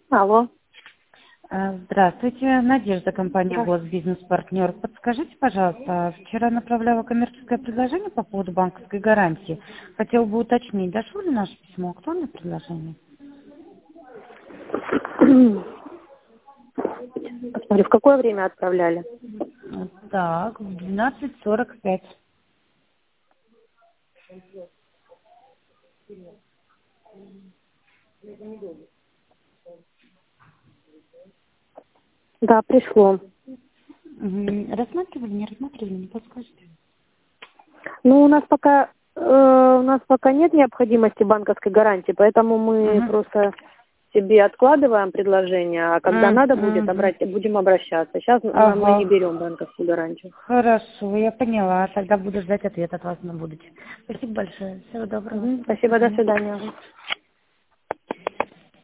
Алло. Здравствуйте, Надежда, компания Да. Госбизнес-партнер. Подскажите, пожалуйста, вчера направляла коммерческое предложение по поводу банковской гарантии. Хотела бы уточнить, дошло ли наше письмо? Актуальное предложение? Посмотри, в какое время отправляли? Так, в 12:45. Да, пришло. Рассматривали, не рассматривали, не подскажете? Ну, у нас пока нет необходимости банковской гарантии, поэтому мы Мгм. просто себе откладываем предложение, а когда надо будет, Мгм. будем обращаться. Сейчас мы не Ага. берем банковскую гарантию. Хорошо, я поняла. Тогда буду ждать ответ от вас на будущее. Спасибо большое. Всего доброго. До Спасибо, до свидания. свидания.